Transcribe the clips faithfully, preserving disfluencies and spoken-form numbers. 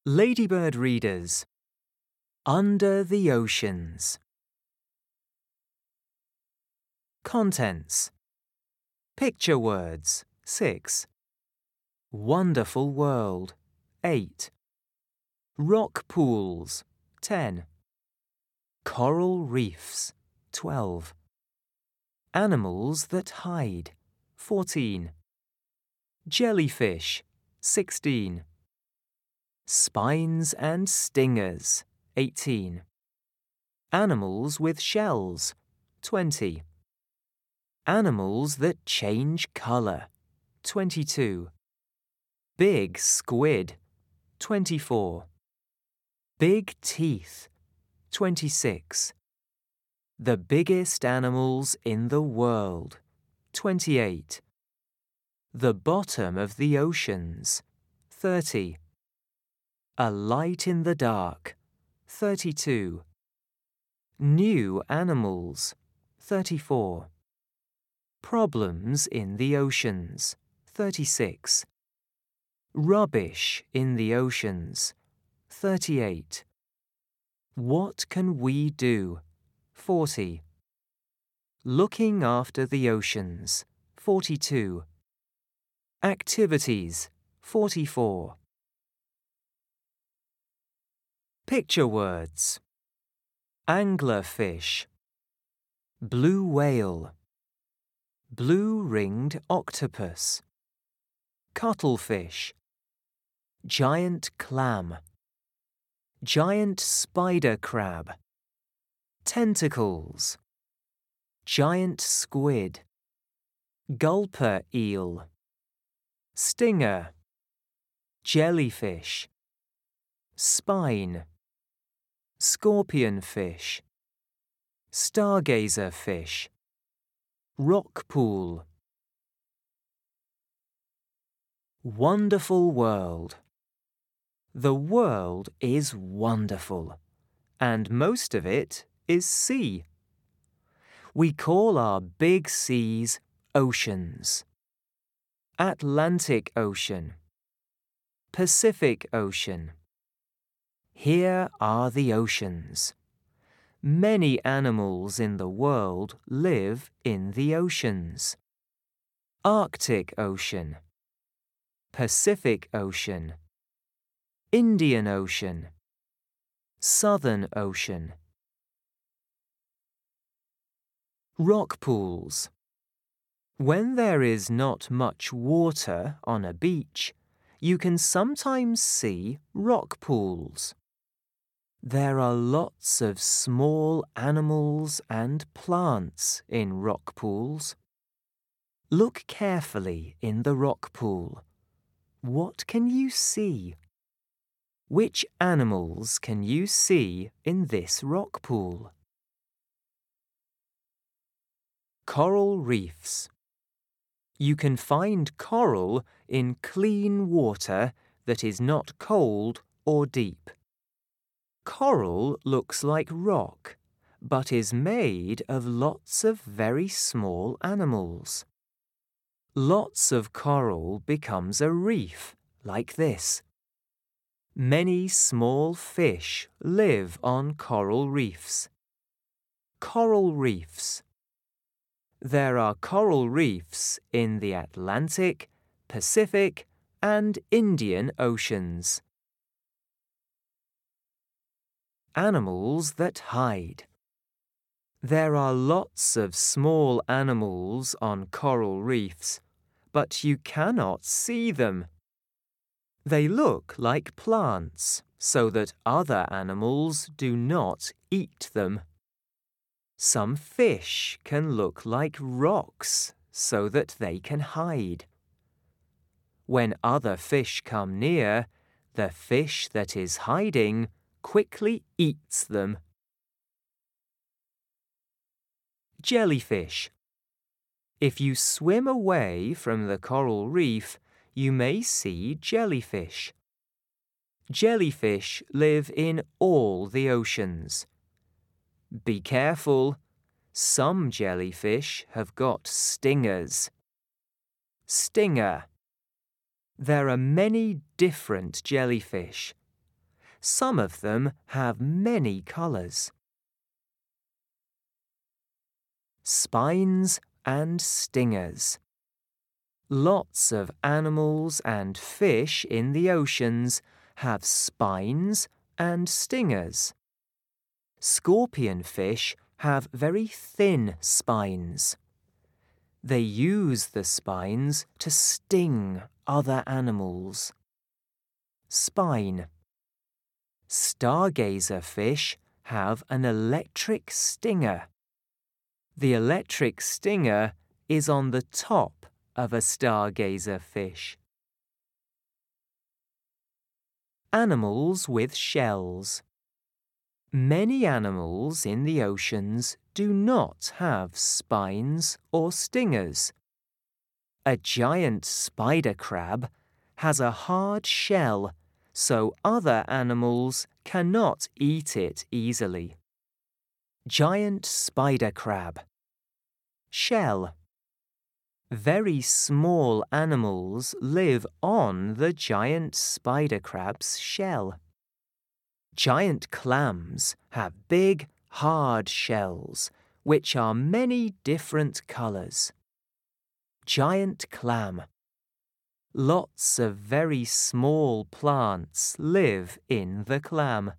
Ladybird readers. Under the Oceans. Contents. Picture words, six. Wonderful world, eight. Rock pools, ten. Coral reefs, twelve. Animals that hide, fourteen. Jellyfish, sixteen. Spines and stingers, eighteen. Animals with shells, twenty. Animals that change colour, twenty-two. Big squid, twenty-four. Big teeth, twenty-six. The biggest animals in the world, twenty-eight. The bottom of the oceans, thirty. A light in the dark, thirty-two. New animals, thirty-four. Problems in the oceans, thirty-six. Rubbish in the oceans, thirty-eight. What can we do, forty. Looking after the oceans, forty-two. Activities, forty-four. Picture words. Anglerfish. Blue whale. Blue-ringed octopus. Cuttlefish. Giant clam. Giant spider crab. Tentacles. Giant squid. Gulper eel. Stinger. Jellyfish. Spine. Scorpionfish. Stargazer fish. Rock pool. Wonderful world. The world is wonderful, and most of it is sea. We call our big seas oceans. Atlantic Ocean. Pacific Ocean. Here are the oceans. Many animals in the world live in the oceans. Arctic Ocean. Pacific Ocean. Indian Ocean. Southern Ocean. Rock pools. When there is not much water on a beach, you can sometimes see rock pools. There are lots of small animals and plants in rock pools. Look carefully in the rock pool. What can you see? Which animals can you see in this rock pool? Coral reefs. You can find coral in clean water that is not cold or deep. Coral looks like rock, but is made of lots of very small animals. Lots of coral becomes a reef, like this. Many small fish live on coral reefs. Coral reefs. There are coral reefs in the Atlantic, Pacific, and Indian Oceans. Animals that hide. There are lots of small animals on coral reefs, but you cannot see them. They look like plants, so that other animals do not eat them. Some fish can look like rocks, so that they can hide. When other fish come near, the fish that is hiding quickly eats them. Jellyfish. If you swim away from the coral reef, you may see jellyfish. Jellyfish live in all the oceans. Be careful. Some jellyfish have got stingers. Stinger. There are many different jellyfish. Some of them have many colours. Spines and stingers. Lots of animals and fish in the oceans have spines and stingers. Scorpion fish have very thin spines. They use the spines to sting other animals. Spine. Stargazer fish have an electric stinger. The electric stinger is on the top of a stargazer fish. Animals with shells. Many animals in the oceans do not have spines or stingers. A giant spider crab has a hard shell, so other animals cannot eat it easily. Giant spider crab. Shell. Very small animals live on the giant spider crab's shell. Giant clams have big, hard shells, which are many different colours. Giant clam. Lots of very small plants live in the clam.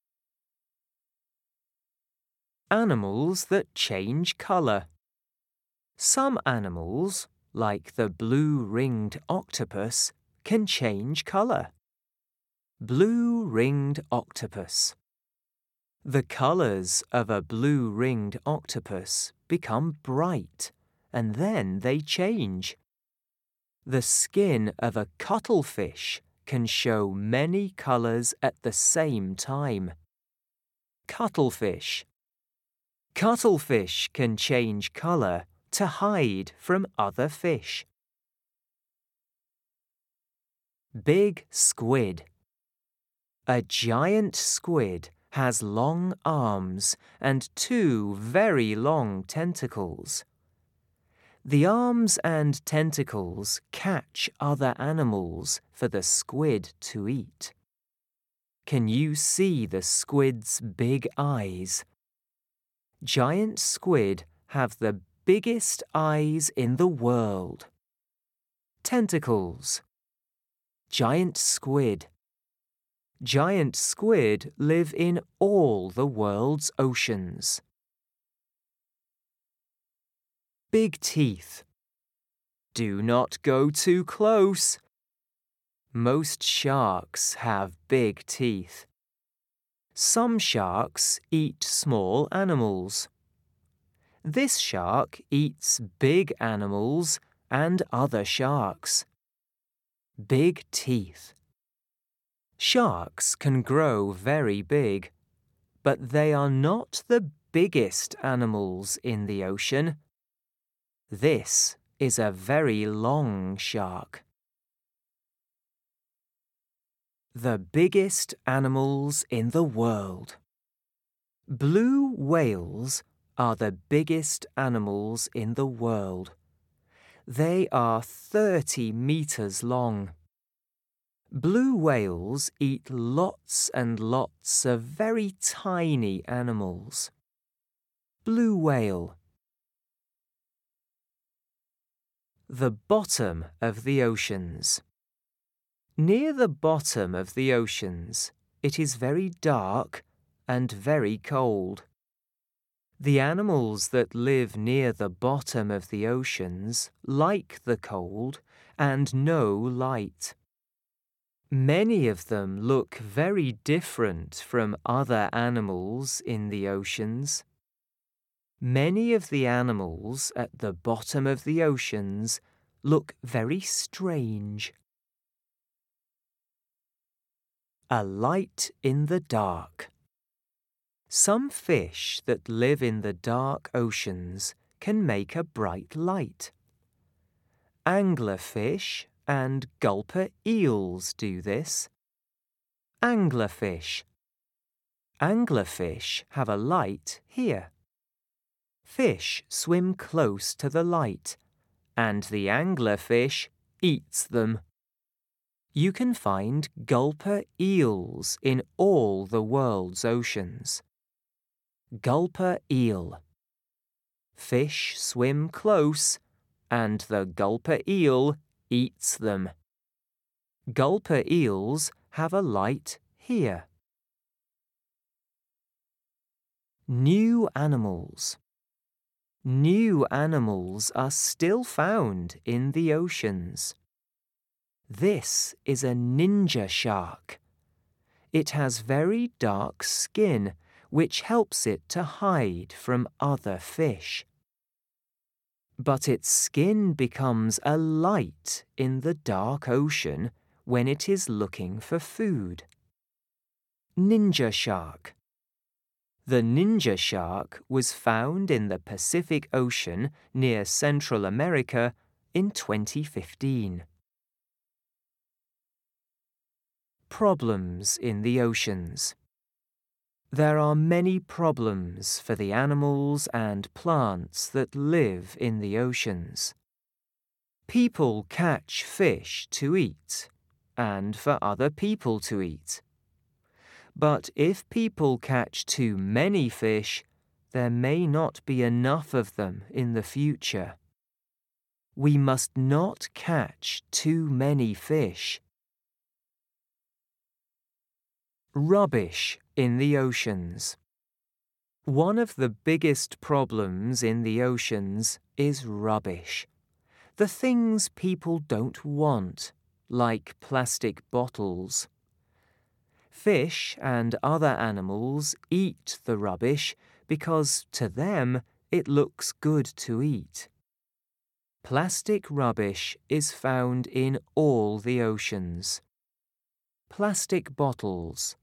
Animals that change colour. Some animals, like the blue-ringed octopus, can change colour. Blue-ringed octopus. The colours of a blue-ringed octopus become bright, and then they change. The skin of a cuttlefish can show many colours at the same time. Cuttlefish. Cuttlefish can change colour to hide from other fish. Big squid. A giant squid has long arms and two very long tentacles. The arms and tentacles catch other animals for the squid to eat. Can you see the squid's big eyes? Giant squid have the biggest eyes in the world. Tentacles. Giant squid. Giant squid live in all the world's oceans. Big teeth. Do not go too close. Most sharks have big teeth. Some sharks eat small animals. This shark eats big animals and other sharks. Big teeth. Sharks can grow very big, but they are not the biggest animals in the ocean. This is a very long shark. The biggest animals in the world. Blue whales are the biggest animals in the world. They are thirty meters long. Blue whales eat lots and lots of very tiny animals. Blue whale. The bottom of the oceans. Near the bottom of the oceans, it is very dark and very cold. The animals that live near the bottom of the oceans like the cold and no light. Many of them look very different from other animals in the oceans. Many of the animals at the bottom of the oceans look very strange. A light in the dark. Some fish that live in the dark oceans can make a bright light. Anglerfish and gulper eels do this. Anglerfish. Anglerfish have a light here. Fish swim close to the light, and the anglerfish eats them. You can find gulper eels in all the world's oceans. Gulper eel. Fish swim close, and the gulper eel eats them. Gulper eels have a light here. New animals. New animals are still found in the oceans. This is a ninja shark. It has very dark skin, which helps it to hide from other fish. But its skin becomes a light in the dark ocean when it is looking for food. Ninja shark. The ninja shark was found in the Pacific Ocean near Central America in twenty fifteen. Problems in the oceans. There are many problems for the animals and plants that live in the oceans. People catch fish to eat, and for other people to eat. But if people catch too many fish, there may not be enough of them in the future. We must not catch too many fish. Rubbish in the oceans. One of the biggest problems in the oceans is rubbish. The things people don't want, like plastic bottles. Fish and other animals eat the rubbish because, to them, it looks good to eat. Plastic rubbish is found in all the oceans. Plastic bottles.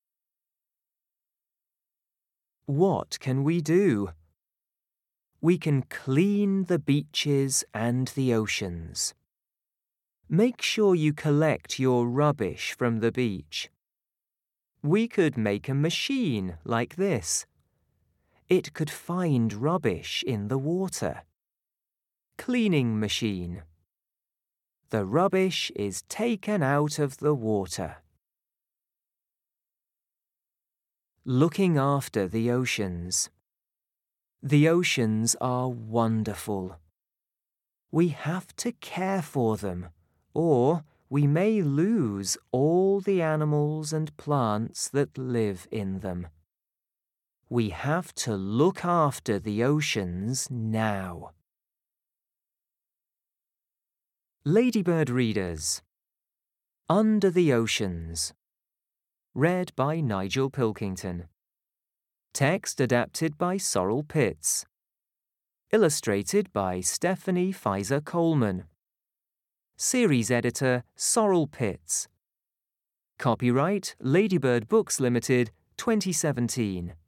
What can we do? We can clean the beaches and the oceans. Make sure you collect your rubbish from the beach. We could make a machine like this. It could find rubbish in the water. Cleaning machine. The rubbish is taken out of the water. Looking after the oceans. The oceans are wonderful. We have to care for them, or we may lose all the animals and plants that live in them. We have to look after the oceans now. Ladybird Readers. Under the Oceans. Read by Nigel Pilkington. Text adapted by Sorrel Pitts. Illustrated by Stephanie Pfizer Coleman. Series editor Sorrel Pitts. Copyright Ladybird Books Limited, twenty seventeen.